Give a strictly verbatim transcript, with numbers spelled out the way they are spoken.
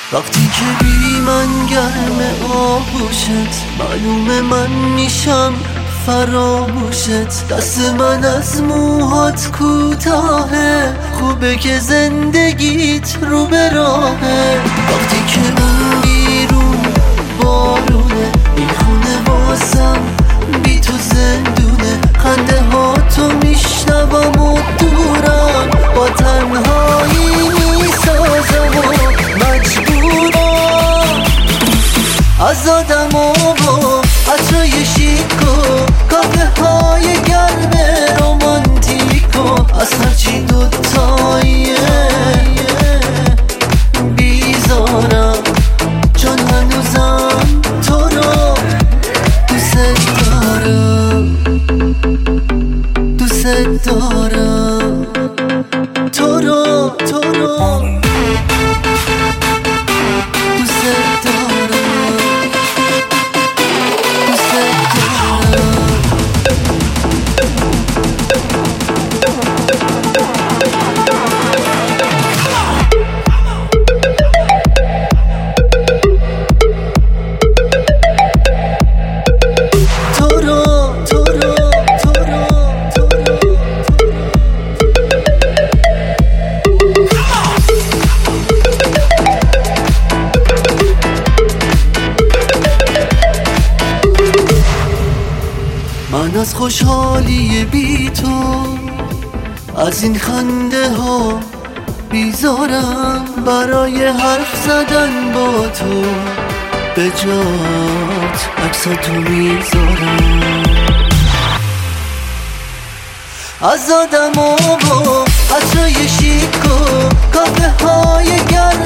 وقتی که بی من گرم آغوشت، معلومه من میشم فراموشت. دست من از موهات کوتاهه، خوبه که زندگیت رو به راهه. وقتی که اون بیرون بارونه، این خونه واسم بی تو زندونه. خنده ها تو میشنوم و دورم، با تنهایی میسازم و مجبورم از آدم و با عطرای شیک و کافه های گرم رومانتیک و از هرچی دوتاییه بیزارم، چون هنوزم تو رو دوست دارم، دوست دارم تو رو، تو رو دوست دارم، دوست دارم. من از خوشحالی بی تو، از این خنده ها بیزارم. برای حرف زدن با تو به جات عکساتو میذارم. از آدم و با عطرای شیک و کافه های گرم